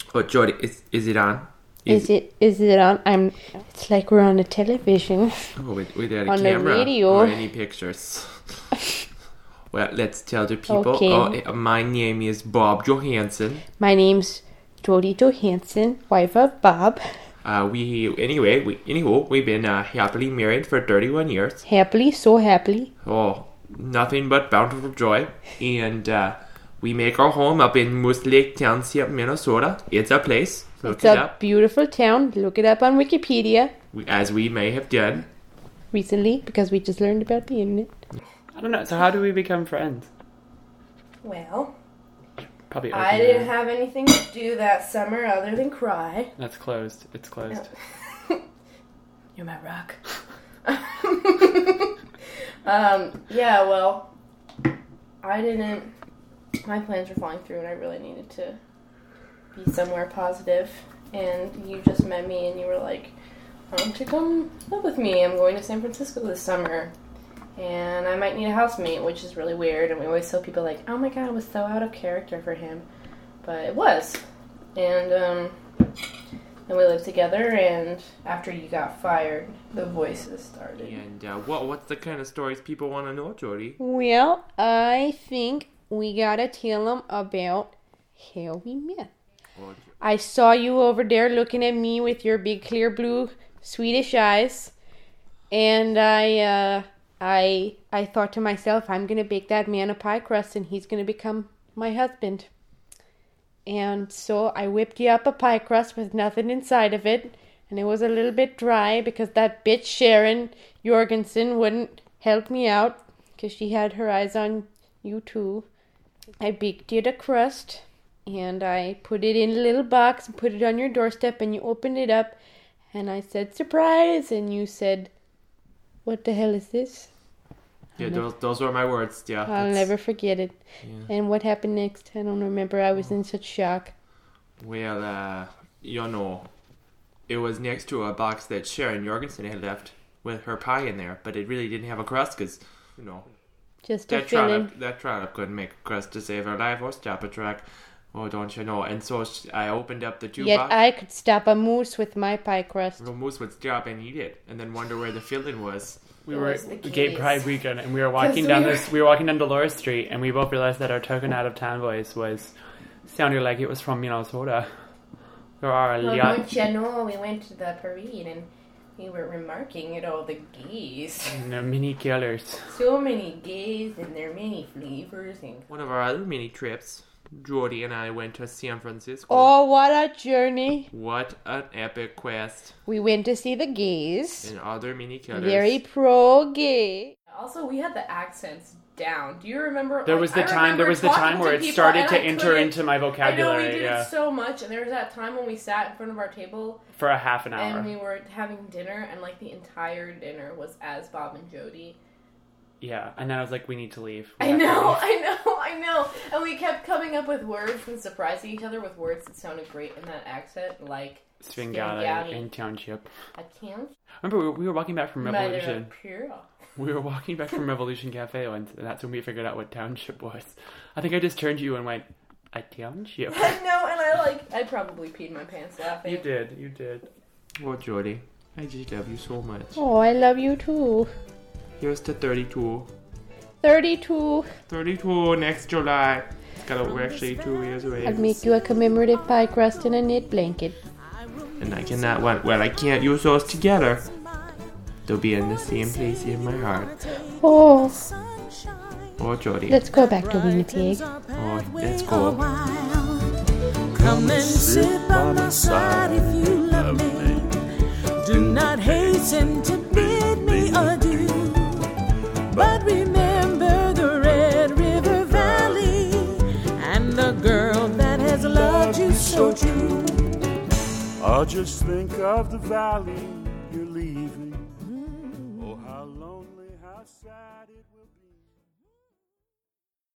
Oh, Jody, is it on? Is it on? It's like we're on a television. Oh, without a on camera the radio. or any pictures. Well, let's tell the people. Okay. My name is Bob Johansson. My name's Jody Johansson, wife of Bob. We've been happily married for 31 years. Happily, so happily. Oh, nothing but bountiful joy. And we make our home up in Moose Lake Township, Minnesota. It's a place. Look it up. It's a beautiful town. Look it up on Wikipedia. As we may have done. Recently, because we just learned about the internet. I don't know. So how do we become friends? Well, Probably. I didn't have anything to do that summer other than cry. That's closed. It's closed. You're my rock. Yeah, well, my plans were falling through and I really needed to be somewhere positive. And you just met me and you were like, why don't you come live with me? I'm going to San Francisco this summer. And I might need a housemate, which is really weird. And we always tell people like, oh my god, it was so out of character for him. But it was. And then we lived together, and after you got fired, the voices started. And what's the kind of stories people want to know, Jody? Well, I think we gotta tell them about how we met. I saw you over there looking at me with your big clear blue Swedish eyes. And I thought to myself, I'm going to bake that man a pie crust and he's going to become my husband. And so I whipped you up a pie crust with nothing inside of it. And it was a little bit dry because that bitch Sharon Jorgensen wouldn't help me out because she had her eyes on you too. I baked you the crust and I put it in a little box and put it on your doorstep and you opened it up and I said, surprise! And you said, what the hell is this? Yeah, those were my words. Yeah, I'll never forget it. Yeah. And what happened next? I don't remember. I was in such shock. Well, it was next to a box that Sharon Jorgensen had left with her pie in there, but it really didn't have a crust because, just a filling. That trollop couldn't make a crust to save her life or stop a truck. Oh, don't you know? And so I opened up the two boxes. Yet I could stop a moose with my pie crust. The moose would stop and eat it, and then wonder where the filling was. We were at Gay Pride weekend, and we were walking down Dolores Street, and we both realized that our token out of town voice sounded like it was from Minnesota. Don't you know? We went to the parade, and we were remarking at all the gays. And the mini killers. So many gays, and their many flavors. And one of our other mini trips, Jody and I went to San Francisco. Oh, what a journey. What an epic quest. We went to see the gays. And other mini killers. Very pro-gay. Also, we had the accents down. Do you remember? There was the time where it started to enter into my vocabulary. I know, we did it so much. And there was that time when we sat in front of our table. For a half an hour. And we were having dinner, and the entire dinner was as Bob and Jody. Yeah, and then I was like, we need to leave. I know. And we kept coming up with words and surprising each other with words that sounded great in that accent, like Svengali and Township. A township? Remember, we were walking back from Revolution. Pure. We were walking back from Revolution Cafe once, and that's when we figured out what Township was. I think I just turned to you and went, a township? No, and I probably peed my pants laughing. You did. Oh, Jody, I just love you so much. Oh, I love you too. Here's to 32. 32. 32 next July. We're actually 2 years away. I'll make you a commemorative pie crust and a knit blanket. And I can't use those together. They'll be in the same place in my heart. Oh. Oh, Jody. Let's go back to Winnipeg. Oh, let's go. Come and sit by my side if you love me. Do not hasten to bid me adieu. But remember the Red River Valley and the girl that has loved you so true. I'll just think of the valley you're leaving. Oh, how lonely, how sad.